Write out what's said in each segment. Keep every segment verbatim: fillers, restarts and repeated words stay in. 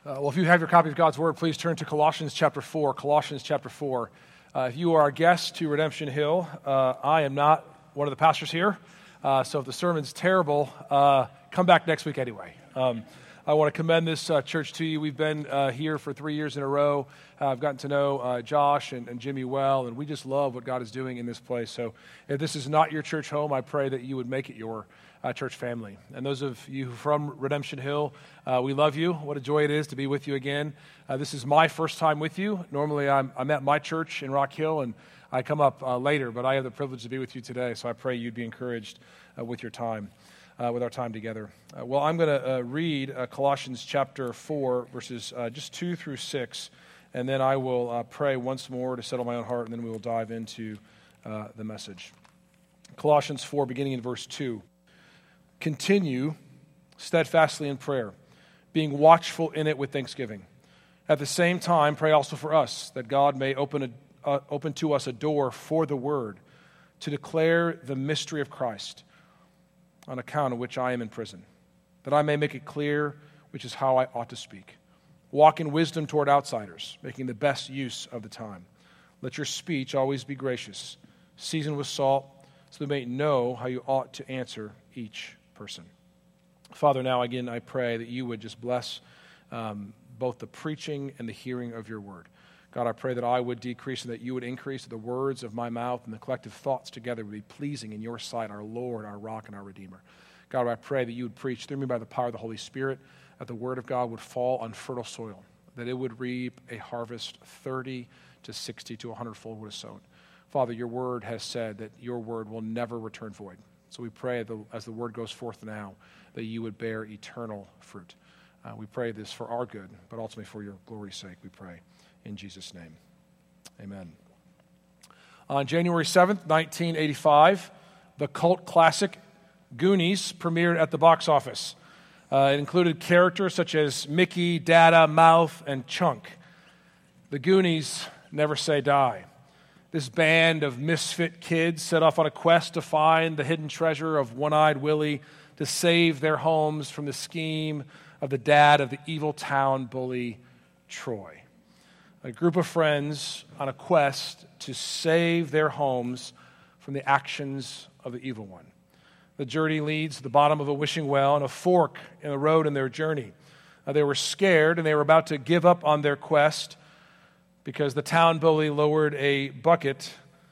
Uh, well, if you have your copy of God's Word, please turn to Colossians chapter four. Colossians chapter four. Uh, if you are a guest to Redemption Hill, uh, I am not one of the pastors here. Uh, so if the sermon's terrible, uh, come back next week anyway. Um, I want to commend this uh, church to you. We've been uh, here for three years in a row. Uh, I've gotten to know uh, Josh and, and Jimmy well, and we just love what God is doing in this place. So if this is not your church home, I pray that you would make it your uh, church family. And those of you from Redemption Hill, uh, we love you. What a joy it is to be with you again. Uh, this is my first time with you. Normally I'm, I'm at my church in Rock Hill, and I come up uh, later, but I have the privilege to be with you today, so I pray you'd be encouraged uh, with your time. Uh, with our time together. Uh, well, I'm going to uh, read uh, Colossians chapter four, verses uh, just two through six, and then I will uh, pray once more to settle my own heart, and then we will dive into uh, the message. Colossians four, beginning in verse two. Continue steadfastly in prayer, being watchful in it with thanksgiving. At the same time, pray also for us, that God may open, a, uh, open to us a door for the word, to declare the mystery of Christ, on account of which I am in prison, that I may make it clear which is how I ought to speak. Walk in wisdom toward outsiders, making the best use of the time. Let your speech always be gracious, seasoned with salt, so that we may know how you ought to answer each person. Father, now again I pray that you would just bless um, both the preaching and the hearing of your word. God, I pray that I would decrease and that you would increase, that the words of my mouth and the collective thoughts together would be pleasing in your sight, our Lord, our rock, and our Redeemer. God, I pray that you would preach through me by the power of the Holy Spirit, that the word of God would fall on fertile soil, that it would reap a harvest thirty to sixty to one hundred fold would have sown. Father, your word has said that your word will never return void. So we pray that as the word goes forth now, that you would bear eternal fruit. Uh, we pray this for our good, but ultimately for your glory's sake, we pray. In Jesus' name, amen. On January seventh, nineteen eighty-five, the cult classic Goonies premiered at the box office. Uh, it included characters such as Mickey, Dada, Mouth, and Chunk. The Goonies never say die. This band of misfit kids set off on a quest to find the hidden treasure of One-Eyed Willie, to save their homes from the scheme of the dad of the evil town bully, Troy. A group of friends on a quest to save their homes from the actions of the evil one. The journey leads to the bottom of a wishing well and a fork in the road in their journey. Uh, they were scared and they were about to give up on their quest because the town bully lowered a bucket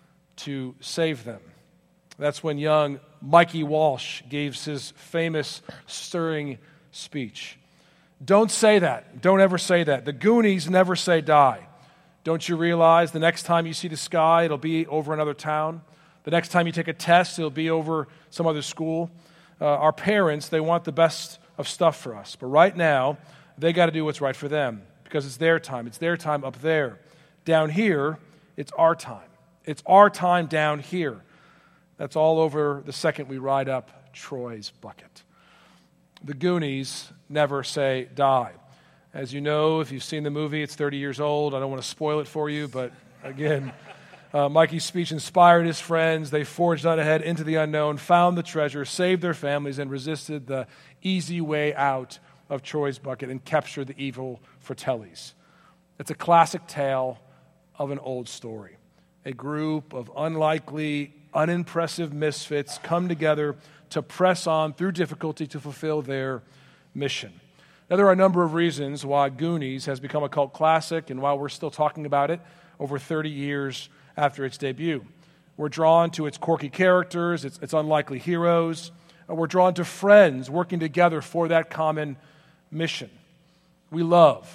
to save them. That's when young Mikey Walsh gave his famous stirring speech. Don't say that. Don't ever say that. The Goonies never say die. Don't you realize the next time you see the sky, it'll be over another town? The next time you take a test, it'll be over some other school. Uh, our parents, they want the best of stuff for us. But right now, they got to do what's right for them because it's their time. It's their time up there. Down here, it's our time. It's our time down here. That's all over the second we ride up Troy's bucket. The Goonies never say die. As you know, if you've seen the movie, it's thirty years old. I don't want to spoil it for you, but again, uh, Mikey's speech inspired his friends. They forged on ahead into the unknown, found the treasure, saved their families, and resisted the easy way out of Troy's bucket and captured the evil Fratellis. It's a classic tale of an old story. A group of unlikely, unimpressive misfits come together to press on through difficulty to fulfill their mission. Now, there are a number of reasons why Goonies has become a cult classic and why we're still talking about it over thirty years after its debut. We're drawn to its quirky characters, its, its unlikely heroes. We're drawn to friends working together for that common mission. We love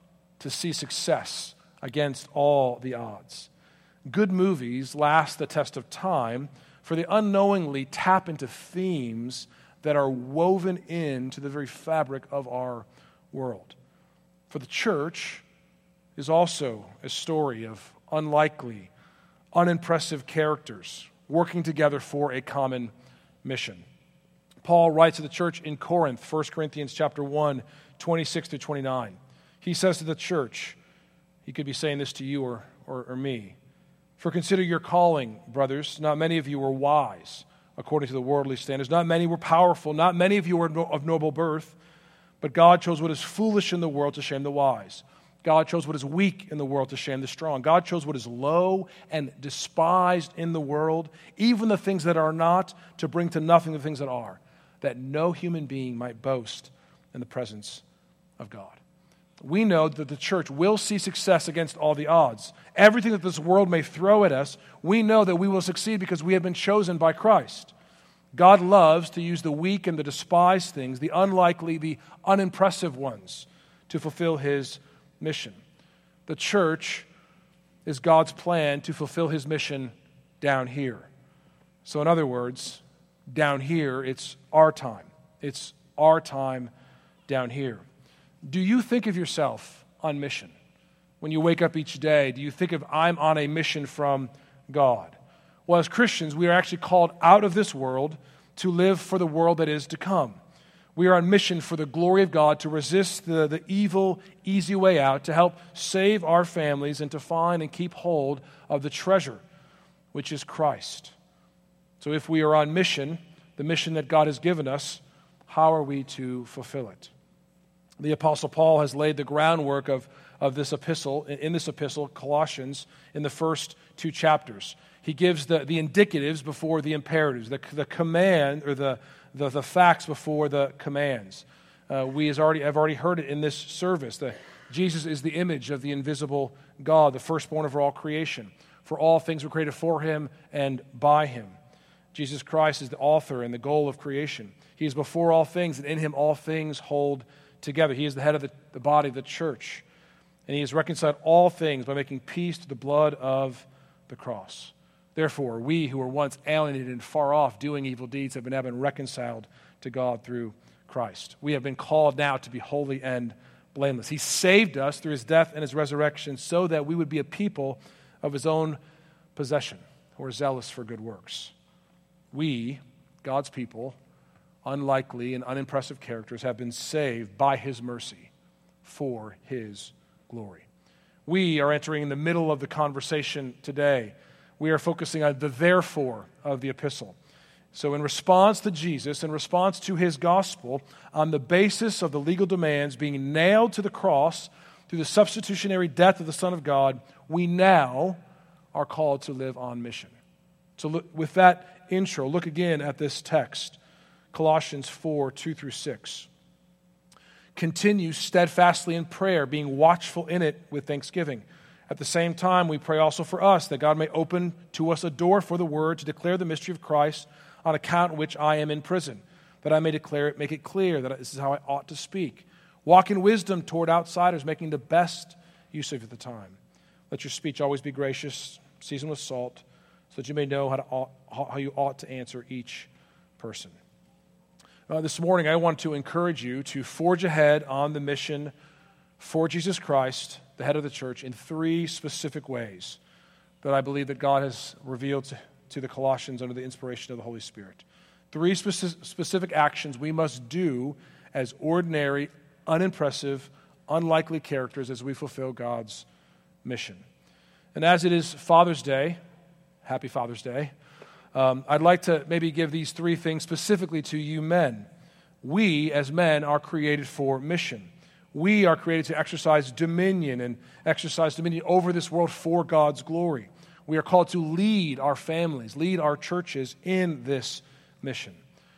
to see success against all the odds. Good movies last the test of time, for they unknowingly tap into themes that are woven into the very fabric of our world. For the church is also a story of unlikely, unimpressive characters working together for a common mission. Paul writes to the church in Corinth, First Corinthians chapter one, twenty-six to twenty-nine. He says to the church, he could be saying this to you or, or, or me, "For consider your calling, brothers. Not many of you were wise, according to the worldly standards. Not many were powerful. Not many of you were no, of noble birth. But God chose what is foolish in the world to shame the wise. God chose what is weak in the world to shame the strong. God chose what is low and despised in the world, even the things that are not, to bring to nothing the things that are, that no human being might boast in the presence of God. We know that the church will see success against all the odds. Everything that this world may throw at us, we know that we will succeed because we have been chosen by Christ. God loves to use the weak and the despised things, the unlikely, the unimpressive ones, to fulfill his mission. The church is God's plan to fulfill his mission down here. So in other words, down here, it's our time. It's our time down here. Do you think of yourself on mission? When you wake up each day, do you think of, I'm on a mission from God? Well, as Christians, we are actually called out of this world to live for the world that is to come. We are on mission for the glory of God, to resist the, the evil, easy way out, to help save our families, and to find and keep hold of the treasure, which is Christ. So if we are on mission, the mission that God has given us, how are we to fulfill it? The Apostle Paul has laid the groundwork of, of this epistle, in this epistle, Colossians, in the first two chapters. He gives the, the indicatives before the imperatives, the, the command, or the, the, the facts before the commands. Uh, we has already, have already heard it in this service. The, Jesus is the image of the invisible God, the firstborn of all creation. For all things were created for him and by him. Jesus Christ is the author and the goal of creation. He is before all things, and in him all things hold together. He is the head of the, the body of the church. And he has reconciled all things by making peace through the blood of the cross. Therefore, we who were once alienated and far off doing evil deeds have been, have been reconciled to God through Christ. We have been called now to be holy and blameless. He saved us through his death and his resurrection so that we would be a people of his own possession who are zealous for good works. We, God's people, unlikely and unimpressive characters, have been saved by his mercy for his glory. We are entering the middle of the conversation today. We are focusing on the therefore of the epistle. So in response to Jesus, in response to his gospel, on the basis of the legal demands being nailed to the cross through the substitutionary death of the Son of God, we now are called to live on mission. So look, with that intro, look again at this text, Colossians four, two through six. Continue steadfastly in prayer, being watchful in it with thanksgiving. At the same time, we pray also for us, that God may open to us a door for the word to declare the mystery of Christ, on account of which I am in prison, that I may declare it, make it clear that this is how I ought to speak. Walk in wisdom toward outsiders, making the best use of the time. Let your speech always be gracious, seasoned with salt, so that you may know how, to ought, how you ought to answer each person. Uh, this morning, I want to encourage you to forge ahead on the mission for Jesus Christ, the head of the church, in three specific ways that I believe that God has revealed to, to the Colossians under the inspiration of the Holy Spirit. Three speci- specific actions we must do as ordinary, unimpressive, unlikely characters as we fulfill God's mission. And as it is Father's Day, happy Father's Day, um, I'd like to maybe give these three things specifically to you men. We, as men, are created for mission. We are created to exercise dominion and exercise dominion over this world for God's glory. We are called to lead our families, lead our churches in this mission.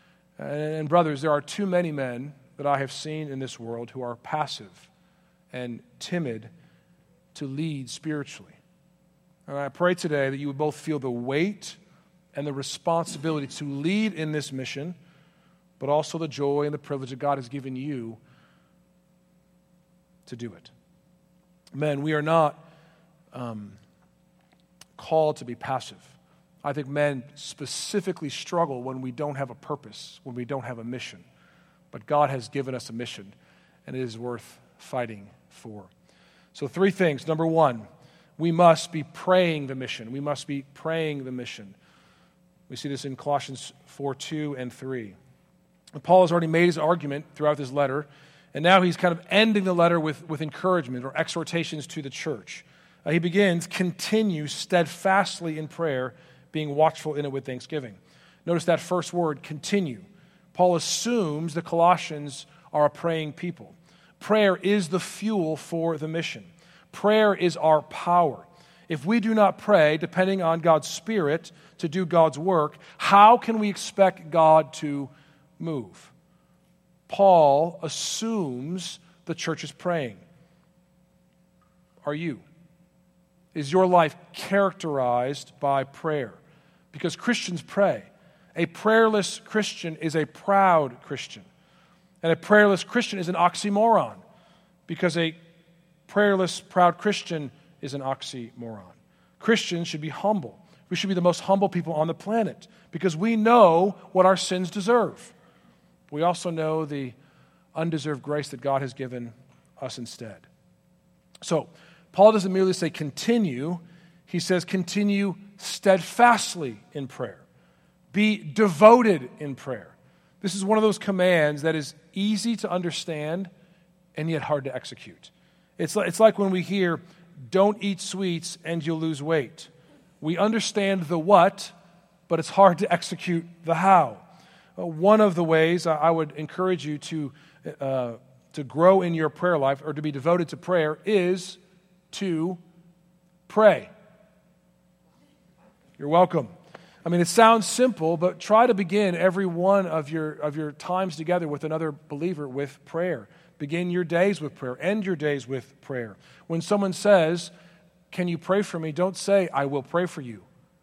And brothers, there are too many men that I have seen in this world who are passive and timid to lead spiritually. And I pray today that you would both feel the weight and the responsibility to lead in this mission, but also the joy and the privilege that God has given you to do it. Men, we are not um, called to be passive. I think men specifically struggle when we don't have a purpose, when we don't have a mission. But God has given us a mission, and it is worth fighting for. So three things. Number one, we must be praying the mission. We must be praying the mission. We see this in Colossians four, two and three. And Paul has already made his argument throughout this letter, and now he's kind of ending the letter with, with encouragement or exhortations to the church. Uh, he begins, continue steadfastly in prayer, being watchful in it with thanksgiving. Notice that first word, continue. Paul assumes the Colossians are a praying people. Prayer is the fuel for the mission. Prayer is our power. If we do not pray, depending on God's Spirit to do God's work, how can we expect God to move? Paul assumes the church is praying. Are you? Is your life characterized by prayer? Because Christians pray. A prayerless Christian is a proud Christian. And a prayerless Christian is an oxymoron, because a prayerless, proud Christian is an oxymoron. Christians should be humble. We should be the most humble people on the planet, because we know what our sins deserve. We also know the undeserved grace that God has given us instead. So, Paul doesn't merely say continue, he says continue steadfastly in prayer. Be devoted in prayer. This is one of those commands that is easy to understand and yet hard to execute. It's like, it's like when we hear, don't eat sweets and you'll lose weight. We understand the what, but it's hard to execute the how. Uh, one of the ways I would encourage you to, uh, to grow in your prayer life or to be devoted to prayer is to pray. You're welcome. I mean, it sounds simple, but try to begin every one of your of your times together with another believer with prayer. Begin your days with prayer. End your days with prayer. When someone says, can you pray for me? Don't say, I will pray for you.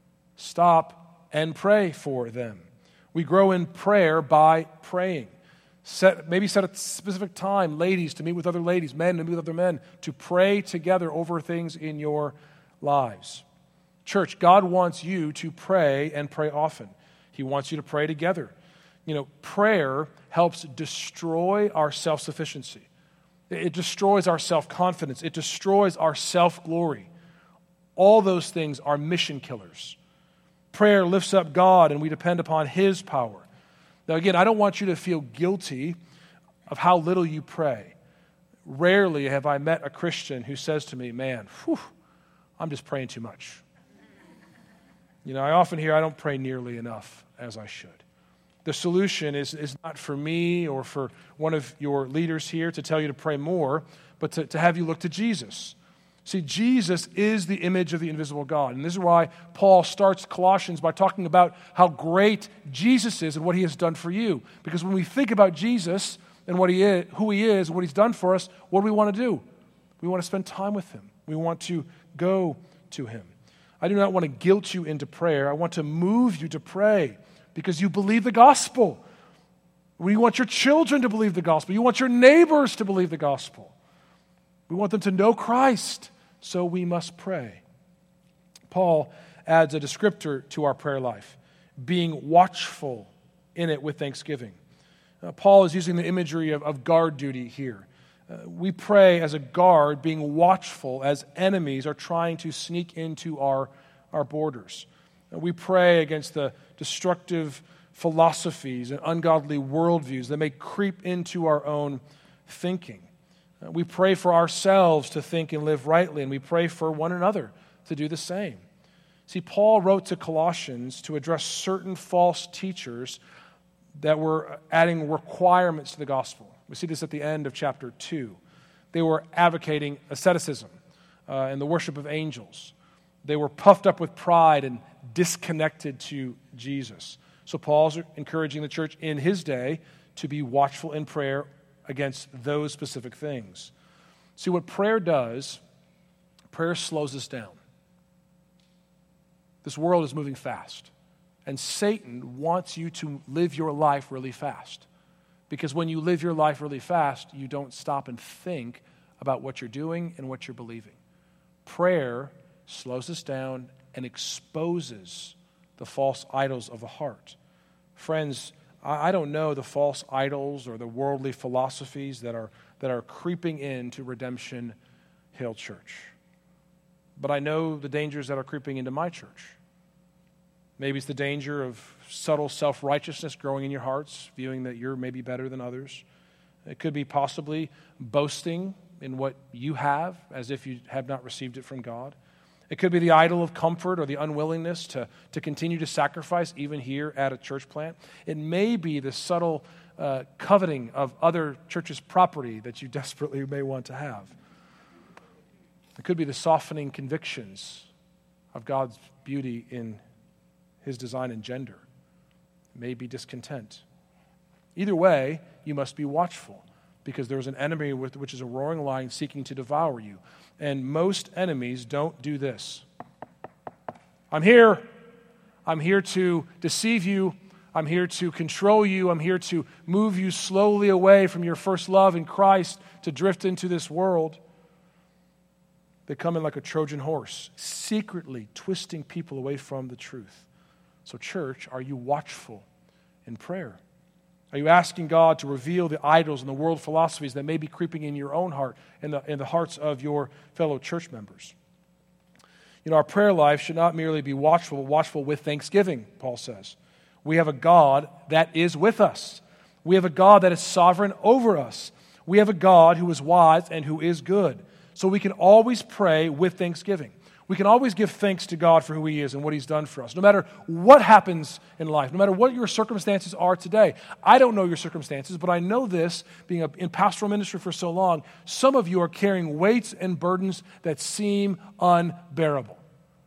Stop and pray for them. We grow in prayer by praying. Set, maybe set a specific time, ladies, to meet with other ladies, men to meet with other men, to pray together over things in your lives. Church, God wants you to pray and pray often. He wants you to pray together. You know, prayer helps destroy our self-sufficiency. It destroys our self-confidence. It destroys our self-glory. All those things are mission killers. Prayer lifts up God, and we depend upon His power. Now, again, I don't want you to feel guilty of how little you pray. Rarely have I met a Christian who says to me, man, whew, I'm just praying too much. You know, I often hear I don't pray nearly enough as I should. The solution is, is not for me or for one of your leaders here to tell you to pray more, but to, to have you look to Jesus. See, Jesus is the image of the invisible God. And this is why Paul starts Colossians by talking about how great Jesus is and what He has done for you. Because when we think about Jesus and what He is, who He is, and what He's done for us, what do we want to do? We want to spend time with Him. We want to go to Him. I do not want to guilt you into prayer. I want to move you to pray because you believe the gospel. We want your children to believe the gospel. You want your neighbors to believe the gospel. We want them to know Christ, so we must pray. Paul adds a descriptor to our prayer life, being watchful in it with thanksgiving. Uh, Paul is using the imagery of, of guard duty here. Uh, we pray as a guard, being watchful as enemies are trying to sneak into our, our borders. Uh, we pray against the destructive philosophies and ungodly worldviews that may creep into our own thinking. Uh, we pray for ourselves to think and live rightly, and we pray for one another to do the same. See, Paul wrote to Colossians to address certain false teachers that were adding requirements to the gospel. We see this at the end of chapter two. They were advocating asceticism uh, and the worship of angels. They were puffed up with pride and disconnected to Jesus. So Paul's encouraging the church in his day to be watchful in prayer against those specific things. See, what prayer does, prayer slows us down. This world is moving fast, and Satan wants you to live your life really fast. Because when you live your life really fast, you don't stop and think about what you're doing and what you're believing. Prayer slows us down and exposes the false idols of the heart. Friends, I don't know the false idols or the worldly philosophies that are, that are creeping into Redemption Hill Church. But I know the dangers that are creeping into my church. Maybe it's the danger of subtle self-righteousness growing in your hearts, viewing that you're maybe better than others. It could be possibly boasting in what you have as if you have not received it from God. It could be the idol of comfort or the unwillingness to, to continue to sacrifice even here at a church plant. It may be the subtle uh, coveting of other churches' property that you desperately may want to have. It could be the softening convictions of God's beauty in his design and gender. It may be discontent. Either way, you must be watchful, because there is an enemy with, which is a roaring lion seeking to devour you. And most enemies don't do this. I'm here. I'm here to deceive you. I'm here to control you. I'm here to move you slowly away from your first love in Christ to drift into this world. They come in like a Trojan horse, secretly twisting people away from the truth. So, church, are you watchful in prayer? Are you asking God to reveal the idols and the world philosophies that may be creeping in your own heart and the, in the hearts of your fellow church members? You know, our prayer life should not merely be watchful, but watchful with thanksgiving, Paul says. We have a God that is with us. We have a God that is sovereign over us. We have a God who is wise and who is good. So we can always pray with thanksgiving. We can always give thanks to God for who he is and what he's done for us, no matter what happens in life, no matter what your circumstances are today. I don't know your circumstances, but I know this, being a, in pastoral ministry for so long, some of you are carrying weights and burdens that seem unbearable.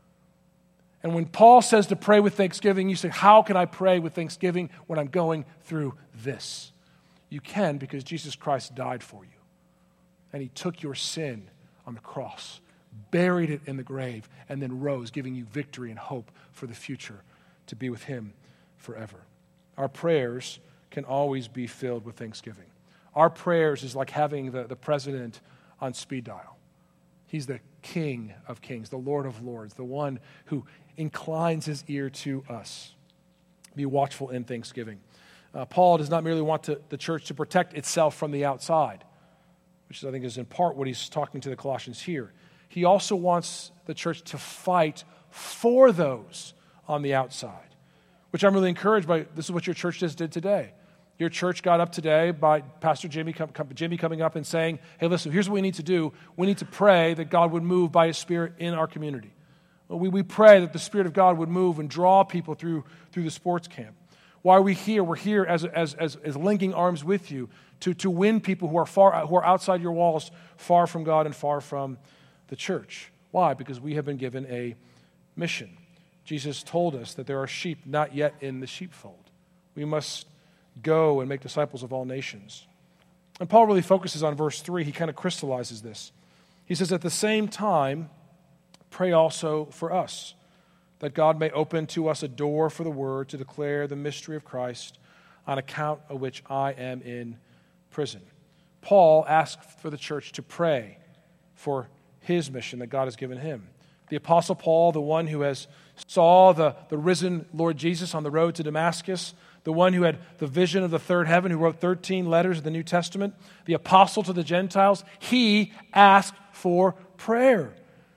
And when Paul says to pray with thanksgiving, you say, how can I pray with thanksgiving when I'm going through this? You can, because Jesus Christ died for you. And he took your sin on the cross, buried it in the grave, and then rose, giving you victory and hope for the future to be with him forever. Our prayers can always be filled with thanksgiving. Our prayers is like having the, the president on speed dial. He's the King of kings, the Lord of lords, the one who inclines his ear to us. Be watchful in thanksgiving. Uh, Paul does not merely want to, the church to protect itself from the outside, which I think is in part what he's talking to the Colossians here. He also wants the church to fight for those on the outside, which I'm really encouraged by. This is what your church just did today. Your church got up today by Pastor Jimmy, Jimmy coming up and saying, hey, listen, here's what we need to do. We need to pray that God would move by his Spirit in our community. We, we pray that the Spirit of God would move and draw people through, through the sports camp. Why are we here? We're here as, as, as, as linking arms with you to, to win people who are far, who are outside your walls, far from God and far from the church. Why? Because we have been given a mission. Jesus told us that there are sheep not yet in the sheepfold. We must go and make disciples of all nations. And Paul really focuses on verse three. He kind of crystallizes this. He says, at the same time, pray also for us, that God may open to us a door for the word to declare the mystery of Christ, on account of which I am in prison. Paul asked for the church to pray for his mission that God has given him. The Apostle Paul, the one who has saw the, the risen Lord Jesus on the road to Damascus, the one who had the vision of the third heaven, who wrote thirteen letters of the New Testament, the apostle to the Gentiles, he asked for prayer.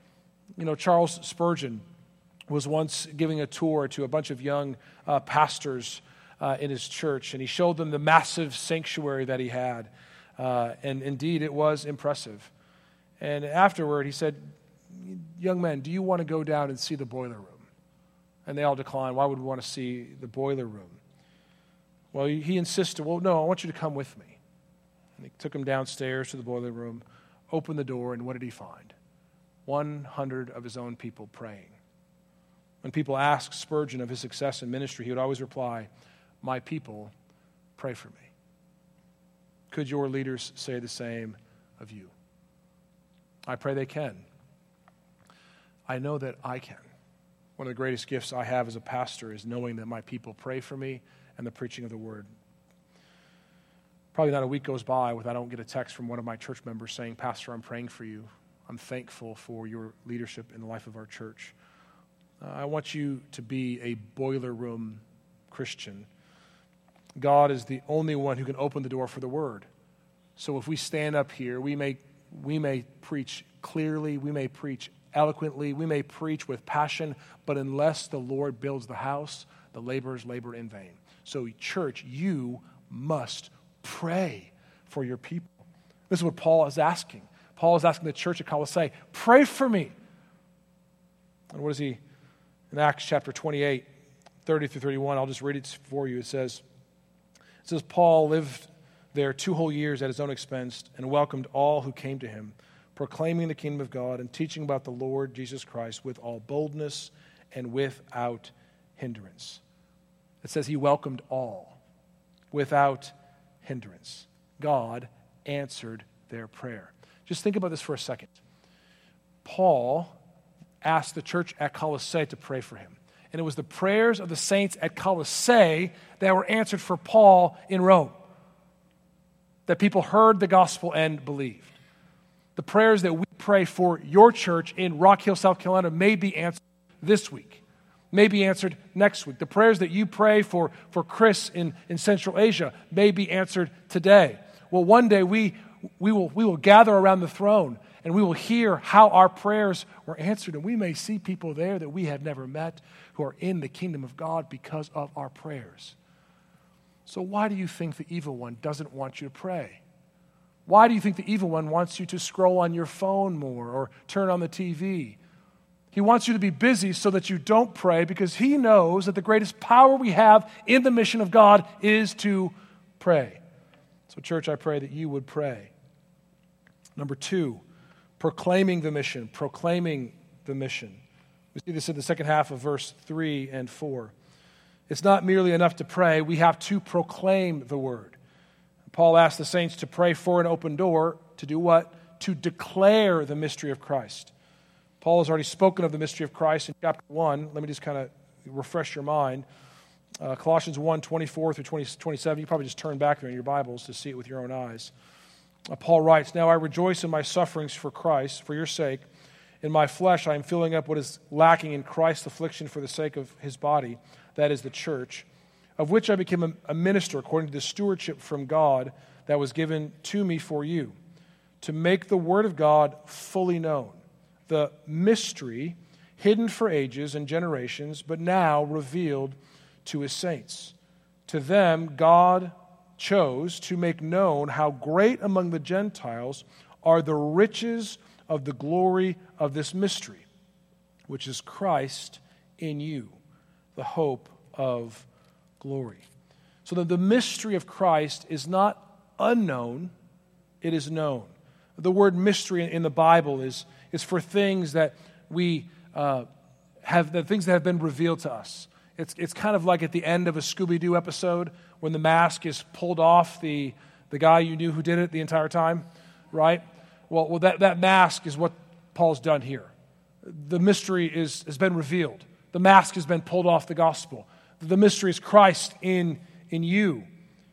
You know, Charles Spurgeon was once giving a tour to a bunch of young uh, pastors uh, in his church, and he showed them the massive sanctuary that he had. Uh, and indeed, it was impressive. And afterward, he said, young men, do you want to go down and see the boiler room? And they all declined. Why would we want to see the boiler room? Well, he insisted, well, no, I want you to come with me. And he took him downstairs to the boiler room, opened the door, and what did he find? one hundred of his own people praying. When people asked Spurgeon of his success in ministry, he would always reply, my people pray for me. Could your leaders say the same of you? I pray they can. I know that I can. One of the greatest gifts I have as a pastor is knowing that my people pray for me and the preaching of the word. Probably not a week goes by without I don't get a text from one of my church members saying, Pastor, I'm praying for you. I'm thankful for your leadership in the life of our church. Uh, I want you to be a boiler room Christian. God is the only one who can open the door for the word. So if we stand up here, we may we may preach clearly, we may preach eloquently, we may preach with passion, but unless the Lord builds the house, the laborers labor in vain. So church, you must pray for your people. This is what Paul is asking. Paul is asking the church at Colossae, pray for me. And what is he? In Acts chapter twenty-eight, thirty through thirty-one, I'll just read it for you. It says, It says Paul lived there two whole years at his own expense and welcomed all who came to him, proclaiming the kingdom of God and teaching about the Lord Jesus Christ with all boldness and without hindrance. It says he welcomed all without hindrance. God answered their prayer. Just think about this for a second. Paul asked the church at Colossae to pray for him. And it was the prayers of the saints at Colossae that were answered for Paul in Rome. That people heard the gospel and believed. The prayers that we pray for your church in Rock Hill, South Carolina may be answered this week, may be answered next week. The prayers that you pray for, for Chris in, in Central Asia may be answered today. Well, one day we, we, will, we will gather around the throne and we will hear how our prayers were answered, and we may see people there that we have never met who are in the kingdom of God because of our prayers. So why do you think the evil one doesn't want you to pray? Why do you think the evil one wants you to scroll on your phone more or turn on the T V? He wants you to be busy so that you don't pray, because he knows that the greatest power we have in the mission of God is to pray. So, church, I pray that you would pray. Number two, proclaiming the mission, proclaiming the mission. We see this in the second half of verse three and four. It's not merely enough to pray, we have to proclaim the word. Paul asked the saints to pray for an open door. To do what? To declare the mystery of Christ. Paul has already spoken of the mystery of Christ in chapter one. Let me just kind of refresh your mind. Uh, Colossians one, twenty-four through twenty, twenty-seven. You probably just turn back there in your Bibles to see it with your own eyes. Uh, Paul writes, "Now I rejoice in my sufferings for Christ, for your sake. In my flesh I am filling up what is lacking in Christ's affliction for the sake of his body, that is the church, of which I became a, a minister according to the stewardship from God that was given to me for you, to make the word of God fully known, the mystery hidden for ages and generations, but now revealed to his saints. To them God chose to make known how great among the Gentiles are the riches of the glory of this mystery, which is Christ in you, the hope of glory." So that the mystery of Christ is not unknown, it is known. The word mystery in the Bible is, is for things that we uh, have, the things that have been revealed to us. It's, it's kind of like at the end of a Scooby-Doo episode when the mask is pulled off the, the guy you knew who did it the entire time, right? Well, well that, that mask is what Paul's done here. The mystery is, has been revealed. The mask has been pulled off the gospel. The mystery is Christ in, in you.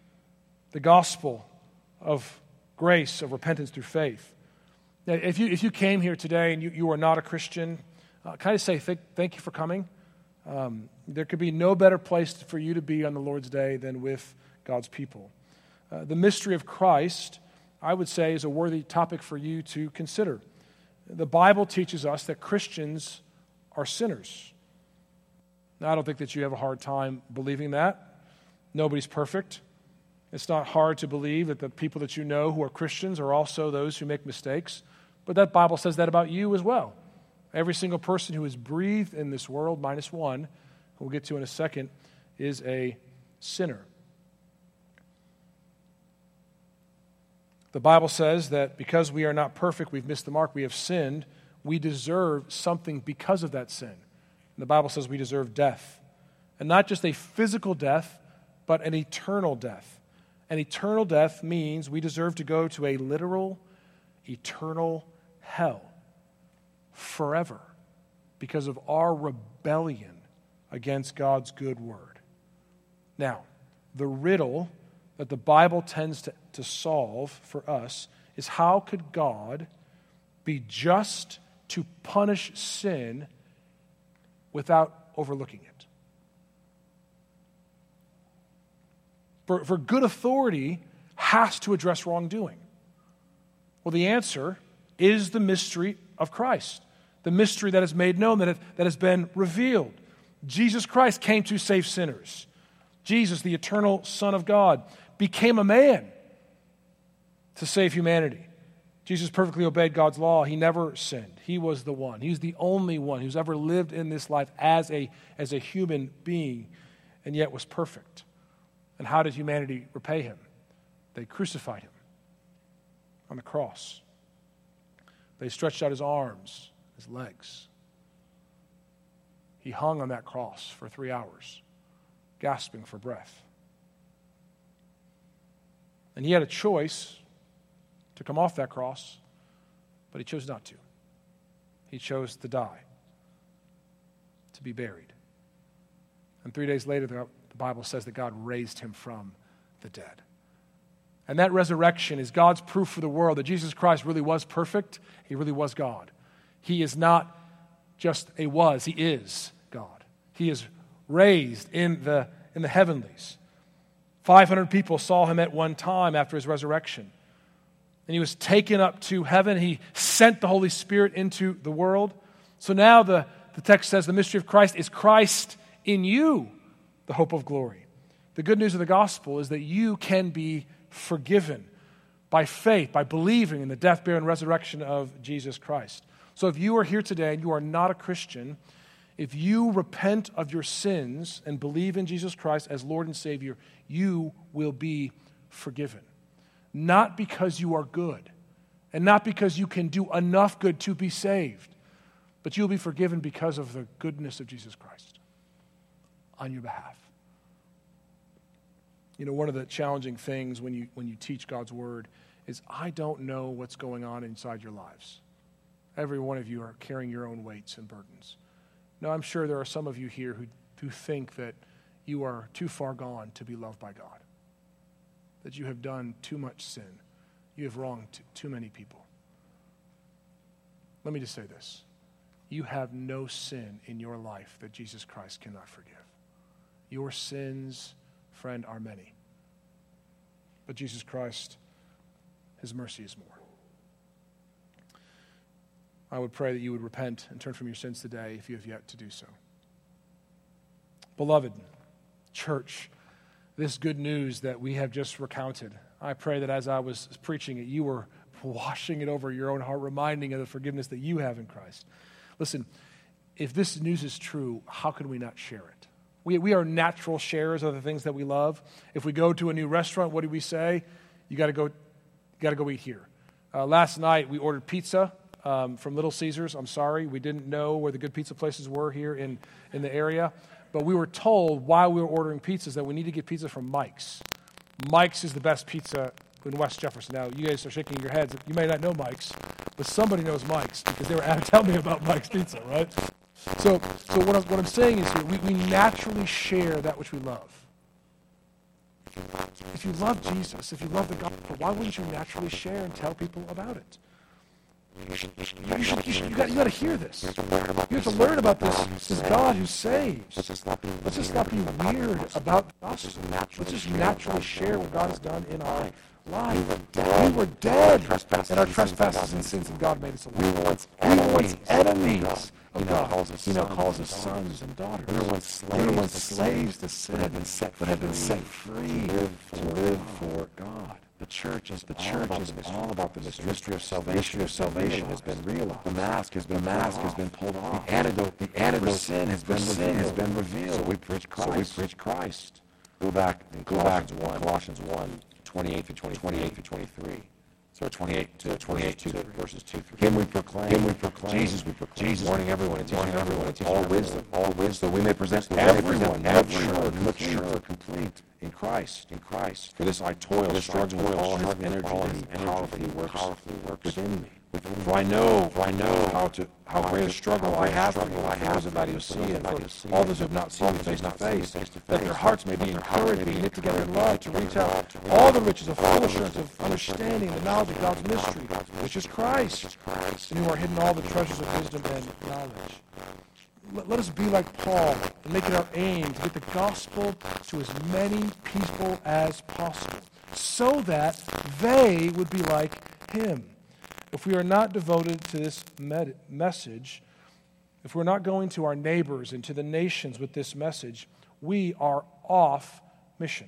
The gospel of grace, of repentance through faith. Now, if you, if you came here today and you, you are not a Christian, uh, can I say thank, thank you for coming? Um, there could be no better place for you to be on the Lord's Day than with God's people. Uh, the mystery of Christ, I would say, is a worthy topic for you to consider. The Bible teaches us that Christians are sinners. Now, I don't think that you have a hard time believing that. Nobody's perfect. It's not hard to believe that the people that you know who are Christians are also those who make mistakes. But that Bible says that about you as well. Every single person who is breathed in this world, minus one, who we'll get to in a second, is a sinner. The Bible says that because we are not perfect, we've missed the mark, we have sinned, we deserve something because of that sin. And the Bible says we deserve death. And not just a physical death, but an eternal death. An eternal death means we deserve to go to a literal, eternal hell forever because of our rebellion against God's good word. Now, the riddle that the Bible tends to, to solve for us is, how could God be just to punish sin without overlooking it? For, for good authority has to address wrongdoing. Well, the answer is the mystery of Christ, the mystery that is made known, that, it, that has been revealed. Jesus Christ came to save sinners. Jesus, the eternal Son of God, became a man to save humanity. Jesus perfectly obeyed God's law. He never sinned. He was the one. He's the only one who's ever lived in this life as a, as a human being, and yet was perfect. And how did humanity repay him? They crucified him on the cross. They stretched out his arms, his legs. He hung on that cross for three hours, gasping for breath. And he had a choice to come off that cross, but he chose not to. He chose to die, to be buried. And three days later, the Bible says that God raised him from the dead. And that resurrection is God's proof for the world that Jesus Christ really was perfect. He really was God. He is not just a was, he is God. He is raised in the, in the heavenlies. five hundred people saw him at one time after his resurrection. And he was taken up to heaven. He sent the Holy Spirit into the world. So now the, the text says the mystery of Christ is Christ in you, the hope of glory. The good news of the gospel is that you can be forgiven by faith, by believing in the death, burial, and resurrection of Jesus Christ. So if you are here today and you are not a Christian, if you repent of your sins and believe in Jesus Christ as Lord and Savior, you will be forgiven. Not because you are good, and not because you can do enough good to be saved, but you'll be forgiven because of the goodness of Jesus Christ on your behalf. You know, one of the challenging things when you when you teach God's word is I don't know what's going on inside your lives. Every one of you are carrying your own weights and burdens. Now, I'm sure there are some of you here who, who think that you are too far gone to be loved by God, that you have done too much sin, you have wronged t- too many people. Let me just say this. You have no sin in your life that Jesus Christ cannot forgive. Your sins, friend, are many. But Jesus Christ, his mercy is more. I would pray that you would repent and turn from your sins today if you have yet to do so. Beloved church, this good news that we have just recounted, I pray that as I was preaching it, you were washing it over your own heart, reminding of the forgiveness that you have in Christ. Listen, if this news is true, how can we not share it? We, we are natural sharers of the things that we love. If we go to a new restaurant, what do we say? You got to go, you got to go eat here. Uh, last night we ordered pizza um, from Little Caesars. I'm sorry, we didn't know where the good pizza places were here in, in the area, but we were told while we were ordering pizzas that we need to get pizza from Mike's. Mike's is the best pizza in West Jefferson. Now, you guys are shaking your heads. You may not know Mike's, but somebody knows Mike's because they were out to tell me about Mike's Pizza, right? So, so what I'm, what I'm saying is here, we, we naturally share that which we love. If you love Jesus, if you love the gospel, why wouldn't you naturally share and tell people about it? You should, you should, you should, you should, you got, you got to hear this. You have to learn about this, this God who saves. Let's just not be, Let's just not be weird about the gospel. Let's just naturally share what God has done in our life. We were dead, we were dead in our trespasses and sins, and God made us alive. We were once enemies, enemies of God. He now calls us sons and daughters. We were once slaves, we were once slaves to sin, but have been set, but have been set free to live, to live for God. The church is the church is all about the mystery. mystery of salvation. The mystery of salvation has been realized. The mask has been the mask has been pulled off. The antidote, the antidote for sin has been sin has been revealed. So we preach Christ. So we preach Christ. Go back and go back to one. Colossians one, twenty-eight through twenty, twenty-eight through twenty-three. So twenty-eight to twenty-eight to verses two through. Him we proclaim. Him we proclaim. Jesus we proclaim. Jesus warning everyone and teaching everyone and teaching all wisdom, all wisdom. We may present everyone, everyone mature, complete in Christ, in Christ. For this I toil, this struggle with all his energy, and powerfully works, powerfully works within me. For I know, for I know how to how great a struggle I have for you, I have of that who see it, for all those who have not seen me face to face, that their hearts may be encouraged, be knit together in love, to reach out all the riches of full assurance of understanding the knowledge of God's mystery, which is Christ, in whom are hidden all the treasures of wisdom and knowledge. Let, let us be like Paul and make it our aim to get the gospel to as many people as possible, so that they would be like him. If we are not devoted to this med- message, if we're not going to our neighbors and to the nations with this message, we are off mission.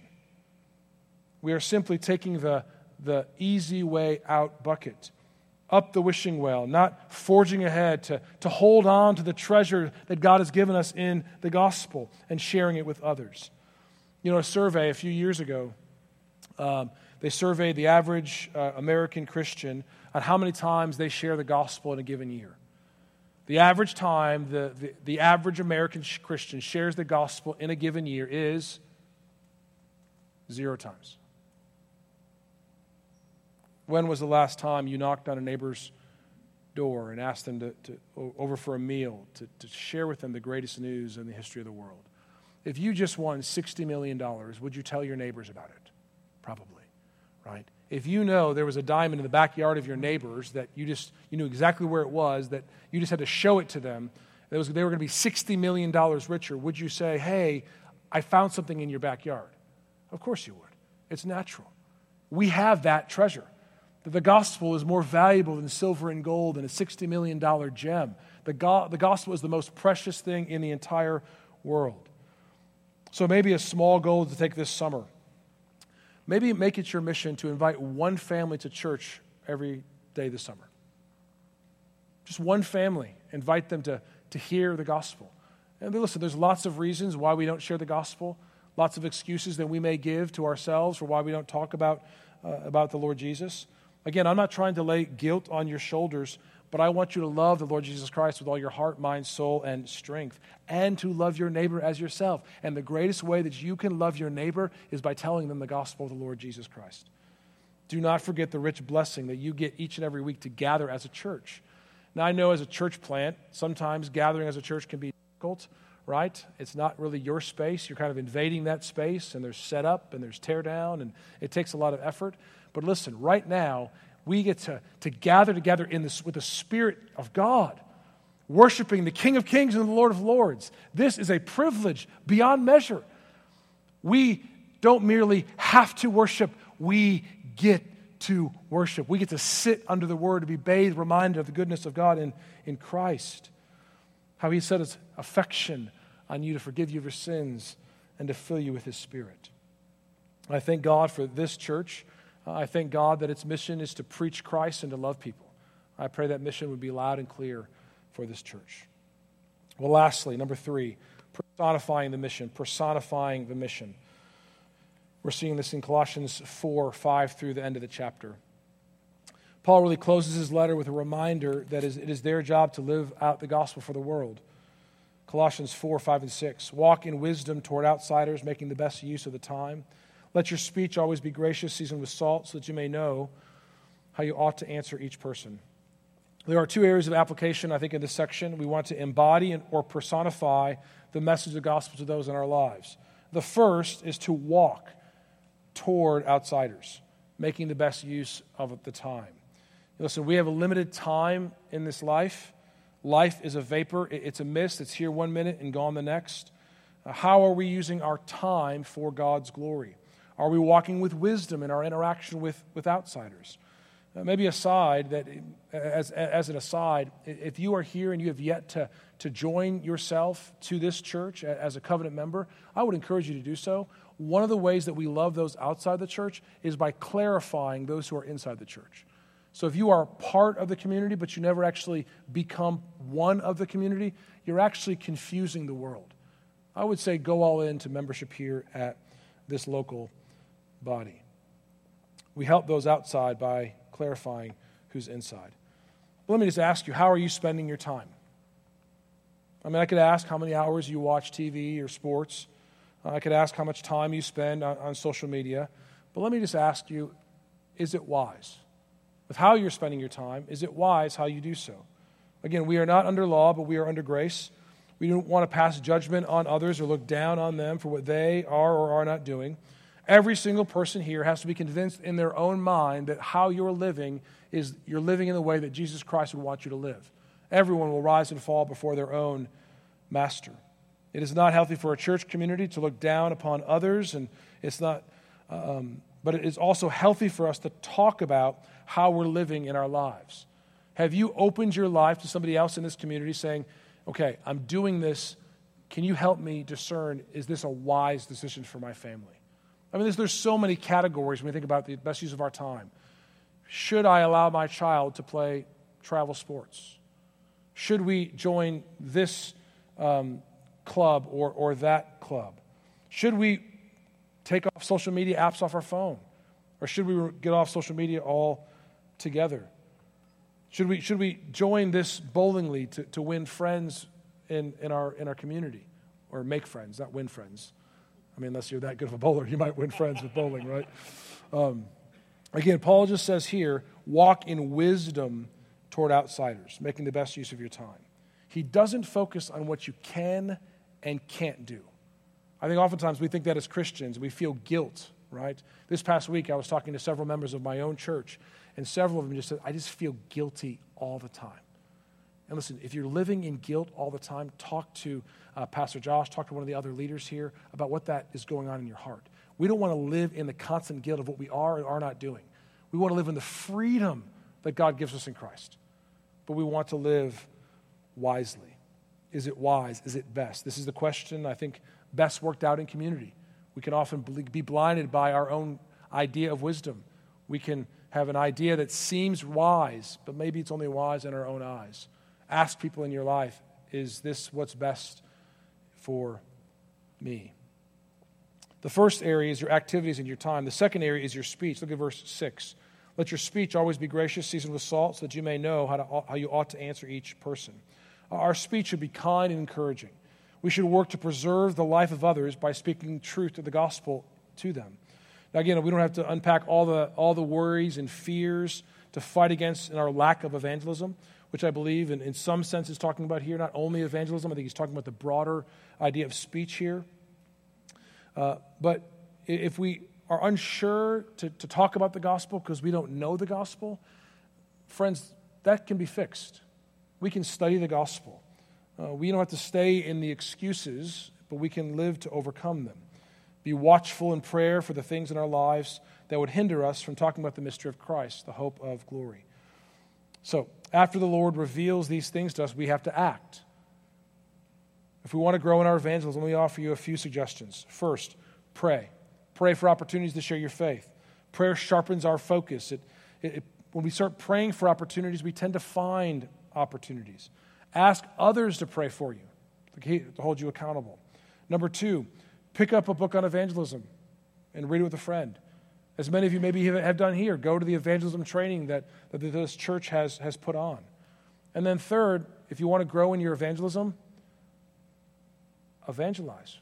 We are simply taking the, the easy way out bucket, up the wishing well, not forging ahead to, to hold on to the treasure that God has given us in the gospel and sharing it with others. You know, a survey a few years ago, um, they surveyed the average uh, American Christian on how many times they share the gospel in a given year. The average time the, the, the average American Christian shares the gospel in a given year is zero times. When was the last time you knocked on a neighbor's door and asked them to, to over for a meal to, to share with them the greatest news in the history of the world? If you just won sixty million dollars, would you tell your neighbors about it? Probably, right? If you know there was a diamond in the backyard of your neighbors that you just you knew exactly where it was, that you just had to show it to them, that was, they were going to be sixty million dollars richer, would you say, hey, I found something in your backyard? Of course you would. It's natural. We have that treasure. That the gospel is more valuable than silver and gold and a sixty million dollars gem. The, go- the gospel is the most precious thing in the entire world. So maybe a small goal to take this summer. Maybe make it your mission to invite one family to church every day this summer. Just one family. Invite them to, to hear the gospel. And listen, there's lots of reasons why we don't share the gospel, lots of excuses that we may give to ourselves for why we don't talk about, uh, about the Lord Jesus. Again, I'm not trying to lay guilt on your shoulders, but I want you to love the Lord Jesus Christ with all your heart, mind, soul, and strength, and to love your neighbor as yourself. And the greatest way that you can love your neighbor is by telling them the gospel of the Lord Jesus Christ. Do not forget the rich blessing that you get each and every week to gather as a church. Now, I know as a church plant, sometimes gathering as a church can be difficult, right? It's not really your space. You're kind of invading that space, and there's setup, and there's tear down, and it takes a lot of effort. But listen, right now, we get to, to gather together in this with the Spirit of God, worshiping the King of Kings and the Lord of Lords. This is a privilege beyond measure. We don't merely have to worship, we get to worship. We get to sit under the Word, to be bathed, reminded of the goodness of God in, in Christ. How He set His affection on you to forgive you of your sins and to fill you with His Spirit. I thank God for this church. Uh, I thank God that its mission is to preach Christ and to love people. I pray that mission would be loud and clear for this church. Well, lastly, number three, personifying the mission, personifying the mission. We're seeing this in Colossians four, five through the end of the chapter. Paul really closes his letter with a reminder that it is their job to live out the gospel for the world. Colossians four, five, and six. Walk in wisdom toward outsiders, making the best use of the time. Let your speech always be gracious, seasoned with salt, so that you may know how you ought to answer each person. There are two areas of application, I think, in this section. We want to embody or personify the message of the gospel to those in our lives. The first is to walk toward outsiders, making the best use of the time. Listen, we have a limited time in this life. Life is a vapor. It's a mist. It's here one minute and gone the next. How are we using our time for God's glory? Are we walking with wisdom in our interaction with, with outsiders? Uh, maybe aside, that as, as an aside, if you are here and you have yet to, to join yourself to this church as a covenant member, I would encourage you to do so. One of the ways that we love those outside the church is by clarifying those who are inside the church. So if you are part of the community, but you never actually become one of the community, you're actually confusing the world. I would say go all in to membership here at this local body. We help those outside by clarifying who's inside. But let me just ask you, how are you spending your time? I mean, I could ask how many hours you watch T V or sports. I could ask how much time you spend on, on social media. But let me just ask you, is it wise? With how you're spending your time, is it wise how you do so? Again, we are not under law, but we are under grace. We don't want to pass judgment on others or look down on them for what they are or are not doing. Every single person here has to be convinced in their own mind that how you're living is you're living in the way that Jesus Christ would want you to live. Everyone will rise and fall before their own master. It is not healthy for a church community to look down upon others, and it's not, um, but it is also healthy for us to talk about how we're living in our lives. Have you opened your life to somebody else in this community saying, okay, I'm doing this. Can you help me discern, is this a wise decision for my family? I mean, there's, there's so many categories when we think about the best use of our time. Should I allow my child to play travel sports? Should we join this um, club or, or that club? Should we take off social media apps off our phone? Or should we get off social media all together? Should we, should we join this bowling league to, to win friends in, in, our, in our community? Or make friends, not win friends. I mean, unless you're that good of a bowler, you might win friends with bowling, right? Um, again, Paul just says here, walk in wisdom toward outsiders, making the best use of your time. He doesn't focus on what you can and can't do. I think oftentimes we think that as Christians, we feel guilt, right? This past week, I was talking to several members of my own church, and several of them just said, I just feel guilty all the time. And listen, if you're living in guilt all the time, talk to uh, Pastor Josh, talk to one of the other leaders here about what that is going on in your heart. We don't want to live in the constant guilt of what we are and are not doing. We want to live in the freedom that God gives us in Christ. But we want to live wisely. Is it wise? Is it best? This is the question, I think, best worked out in community. We can often be blinded by our own idea of wisdom. We can have an idea that seems wise, but maybe it's only wise in our own eyes. Ask people in your life, is this what's best for me? The first area is your activities and your time. The second area is your speech. Look at verse six. Let your speech always be gracious, seasoned with salt, so that you may know how, to, how you ought to answer each person. Our speech should be kind and encouraging. We should work to preserve the life of others by speaking truth to the gospel to them. Now, again, we don't have to unpack all the all the worries and fears to fight against in our lack of evangelism, which I believe in, in some sense is talking about here, not only evangelism, I think he's talking about the broader idea of speech here. Uh, but if we are unsure to, to talk about the gospel because we don't know the gospel, friends, that can be fixed. We can study the gospel. Uh, we don't have to stay in the excuses, but we can live to overcome them. Be watchful in prayer for the things in our lives that would hinder us from talking about the mystery of Christ, the hope of glory. So, after the Lord reveals these things to us, we have to act. If we want to grow in our evangelism, let me offer you a few suggestions. First, pray. Pray for opportunities to share your faith. Prayer sharpens our focus. It, it, it, when we start praying for opportunities, we tend to find opportunities. Ask others to pray for you, to hold you accountable. Number two, pick up a book on evangelism and read it with a friend. As many of you maybe have done here, go to the evangelism training that, that this church has, has put on. And then third, if you want to grow in your evangelism, evangelize.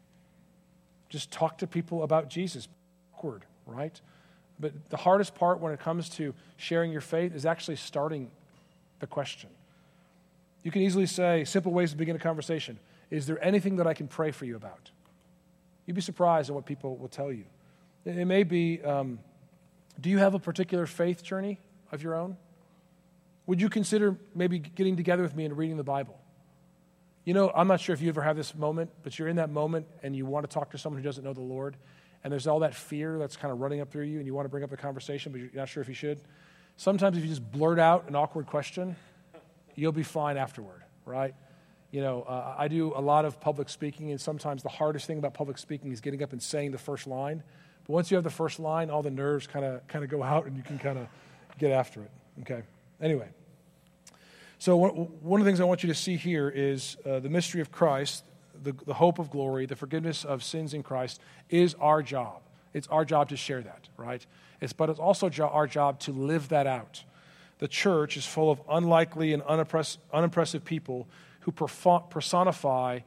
Just talk to people about Jesus. Awkward, right? But the hardest part when it comes to sharing your faith is actually starting the question. You can easily say, simple ways to begin a conversation. Is there anything that I can pray for you about? You'd be surprised at what people will tell you. It may be, um, do you have a particular faith journey of your own? Would you consider maybe getting together with me and reading the Bible? You know, I'm not sure if you ever have this moment, but you're in that moment and you want to talk to someone who doesn't know the Lord, and there's all that fear that's kind of running up through you, and you want to bring up the conversation, but you're not sure if you should. Sometimes if you just blurt out an awkward question, you'll be fine afterward, right? You know, uh, I do a lot of public speaking, and sometimes the hardest thing about public speaking is getting up and saying the first line. But once you have the first line, all the nerves kind of kind of go out, and you can kind of get after it, okay? Anyway, so one, one of the things I want you to see here is uh, the mystery of Christ, the, the hope of glory, the forgiveness of sins in Christ is our job. It's our job to share that, right? It's, but it's also jo- our job to live that out. The church is full of unlikely and unimpress- unimpressive people who perf- personify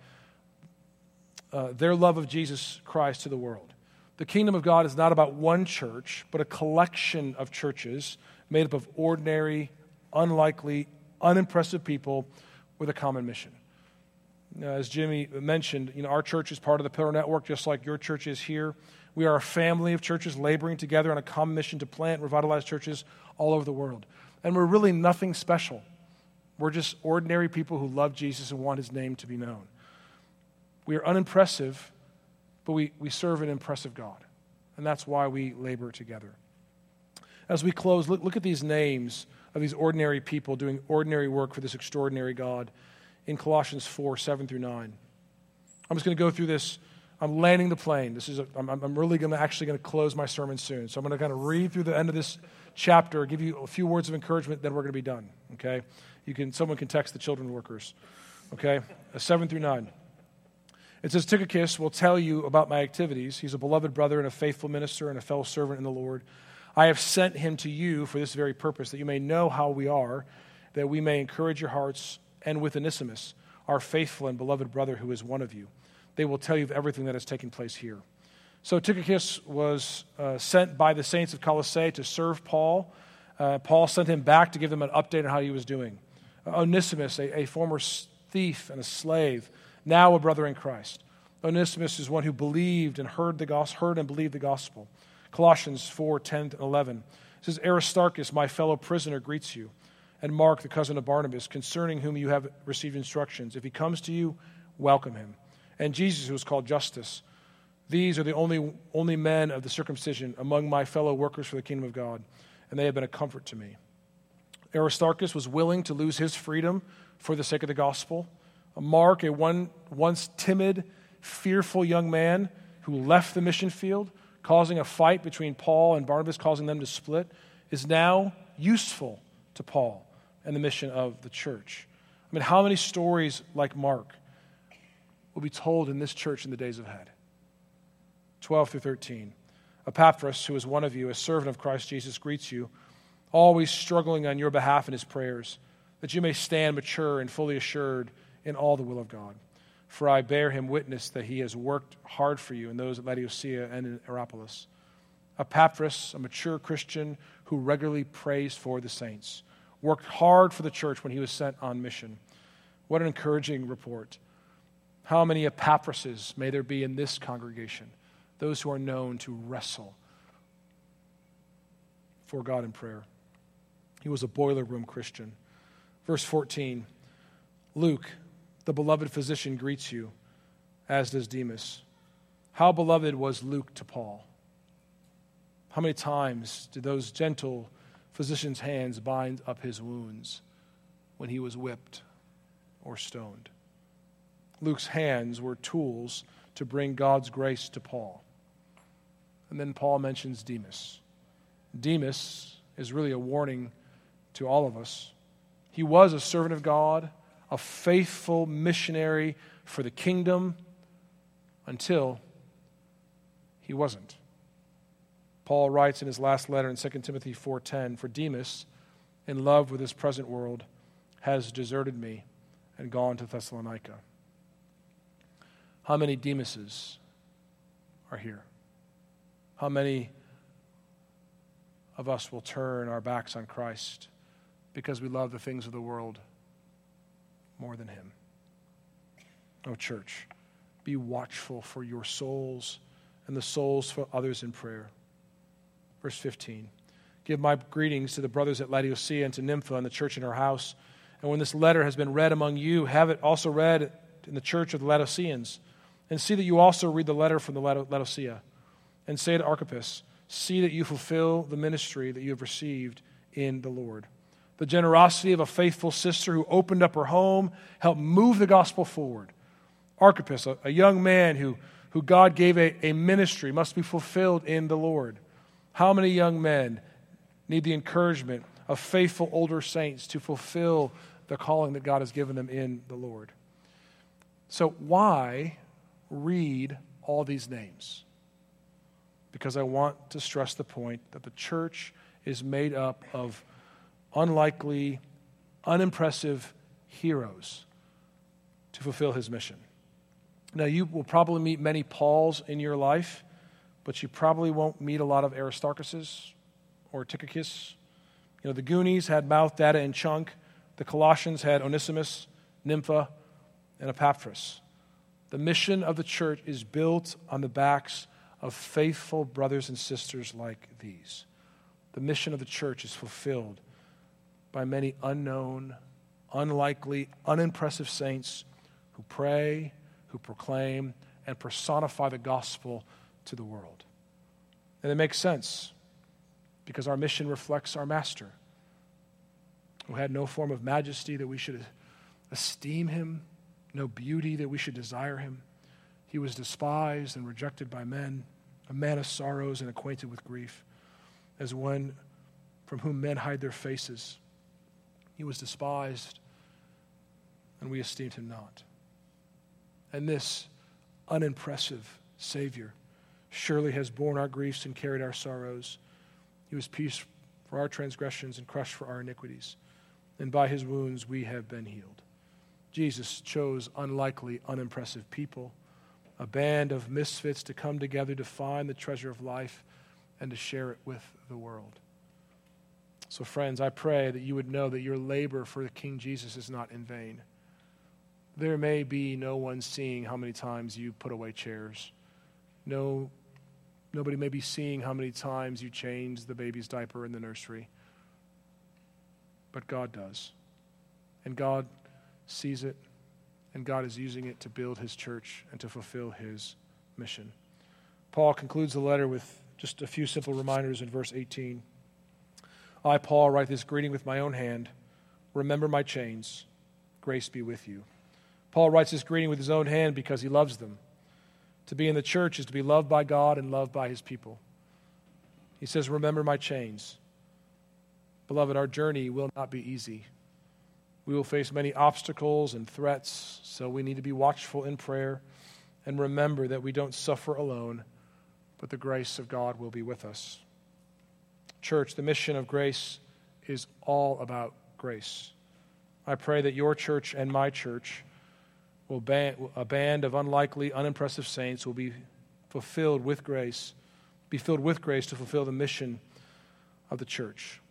uh, their love of Jesus Christ to the world. The kingdom of God is not about one church, but a collection of churches made up of ordinary, unlikely, unimpressive people with a common mission. Now, as Jimmy mentioned, you know, our church is part of the Pillar Network, just like your church is here. We are a family of churches laboring together on a common mission to plant and revitalize churches all over the world. And we're really nothing special. We're just ordinary people who love Jesus and want his name to be known. We are unimpressive, but we, we serve an impressive God. And that's why we labor together. As we close, look, look at these names of these ordinary people doing ordinary work for this extraordinary God in Colossians four, seven through nine. I'm just going to go through this. I'm landing the plane. This is a, I'm, I'm really going to actually going to close my sermon soon. So I'm going to kind of read through the end of this chapter, give you a few words of encouragement, then we're going to be done. Okay? You can someone can text the children workers. Okay? Uh, seven through nine. It says, Tychicus will tell you about my activities. He's a beloved brother and a faithful minister and a fellow servant in the Lord. I have sent him to you for this very purpose, that you may know how we are, that we may encourage your hearts, and with Onesimus, our faithful and beloved brother who is one of you. They will tell you of everything that has taken place here. So Tychicus was uh, sent by the saints of Colossae to serve Paul. Uh, Paul sent him back to give them an update on how he was doing. Uh, Onesimus, a, a former thief and a slave, now a brother in Christ. Onesimus is one who believed and heard the gospel, heard and believed the gospel. Colossians four, ten and eleven. It says, Aristarchus, my fellow prisoner, greets you, and Mark, the cousin of Barnabas, concerning whom you have received instructions. If he comes to you, welcome him. And Jesus, who is called Justus. These are the only, only men of the circumcision among my fellow workers for the kingdom of God, and they have been a comfort to me. Aristarchus was willing to lose his freedom for the sake of the gospel. Mark, a one, once timid, fearful young man who left the mission field, causing a fight between Paul and Barnabas, causing them to split, is now useful to Paul and the mission of the church. I mean, how many stories like Mark will be told in this church in the days ahead? twelve through thirteen. Epaphras, who is one of you, a servant of Christ Jesus, greets you, always struggling on your behalf in his prayers, that you may stand mature and fully assured in all the will of God. For I bear him witness that he has worked hard for you and those at Laodicea and in Hierapolis. Epaphras, a mature Christian who regularly prays for the saints, worked hard for the church when he was sent on mission. What an encouraging report. How many Epaphrases may there be in this congregation, those who are known to wrestle for God in prayer. He was a boiler room Christian. Verse fourteen, Luke, the beloved physician, greets you, as does Demas. How beloved was Luke to Paul? How many times did those gentle physician's hands bind up his wounds when he was whipped or stoned? Luke's hands were tools to bring God's grace to Paul. And then Paul mentions Demas. Demas is really a warning to all of us. He was a servant of God, a faithful missionary for the kingdom, until he wasn't. Paul writes in his last letter in Second Timothy four ten, for Demas, in love with this present world, has deserted me and gone to Thessalonica. How many Demases are here? How many of us will turn our backs on Christ because we love the things of the world more than him? Oh, church, be watchful for your souls and the souls for others in prayer. Verse fifteen, give my greetings to the brothers at Laodicea and to Nympha and the church in her house. And when this letter has been read among you, have it also read in the church of the Laodiceans. And see that you also read the letter from the Laodicea. And say to Archippus, see that you fulfill the ministry that you have received in the Lord. The generosity of a faithful sister who opened up her home, helped move the gospel forward. Archippus, a, a young man who, who God gave a, a ministry, must be fulfilled in the Lord. How many young men need the encouragement of faithful older saints to fulfill the calling that God has given them in the Lord? So why read all these names? Because I want to stress the point that the church is made up of unlikely, unimpressive heroes to fulfill his mission. Now, you will probably meet many Pauls in your life, but you probably won't meet a lot of Aristarchuses or Tychicus. You know, the Goonies had Mouth, Data, and Chunk. The Colossians had Onesimus, Nympha, and Epaphras. The mission of the church is built on the backs of faithful brothers and sisters like these. The mission of the church is fulfilled by many unknown, unlikely, unimpressive saints who pray, who proclaim, and personify the gospel to the world. And it makes sense because our mission reflects our master, who had no form of majesty that we should esteem him, no beauty that we should desire him. He was despised and rejected by men, a man of sorrows and acquainted with grief, as one from whom men hide their faces. He was despised, and we esteemed him not. And this unimpressive Savior, surely has borne our griefs and carried our sorrows. He was pierced for our transgressions and crushed for our iniquities. And by his wounds we have been healed. Jesus chose unlikely, unimpressive people, a band of misfits to come together to find the treasure of life and to share it with the world. So friends, I pray that you would know that your labor for the King Jesus is not in vain. There may be no one seeing how many times you put away chairs. No, nobody may be seeing how many times you change the baby's diaper in the nursery. But God does. And God sees it, and God is using it to build his church and to fulfill his mission. Paul concludes the letter with just a few simple reminders in verse eighteen. I, Paul, write this greeting with my own hand. Remember my chains. Grace be with you. Paul writes this greeting with his own hand because he loves them. To be in the church is to be loved by God and loved by his people. He says, remember my chains. Beloved, our journey will not be easy. We will face many obstacles and threats, so we need to be watchful in prayer and remember that we don't suffer alone, but the grace of God will be with us. Church, the mission of Grace is all about grace. I pray that your church and my church, will ban- a band of unlikely, unimpressive saints, will be fulfilled with grace, be filled with grace to fulfill the mission of the church.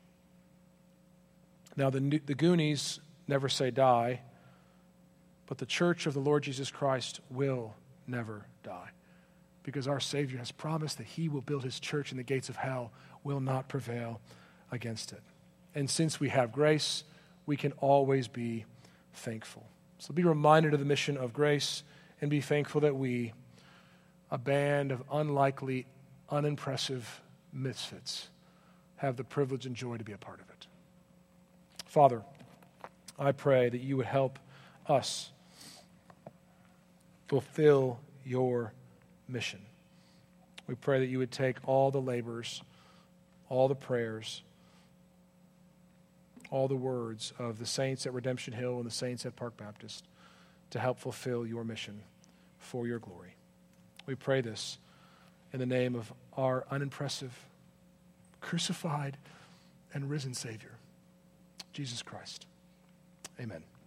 Now, the, the Goonies never say die, but the church of the Lord Jesus Christ will never die, because our Savior has promised that he will build his church and the gates of hell will not prevail against it. And since we have grace, we can always be thankful. So be reminded of the mission of Grace and be thankful that we, a band of unlikely, unimpressive misfits, have the privilege and joy to be a part of it. Father, I pray that you would help us fulfill your mission. We pray that you would take all the labors, all the prayers, all the words of the saints at Redemption Hill and the saints at Park Baptist to help fulfill your mission for your glory. We pray this in the name of our unimpressive, crucified, and risen Savior, Jesus Christ. Amen.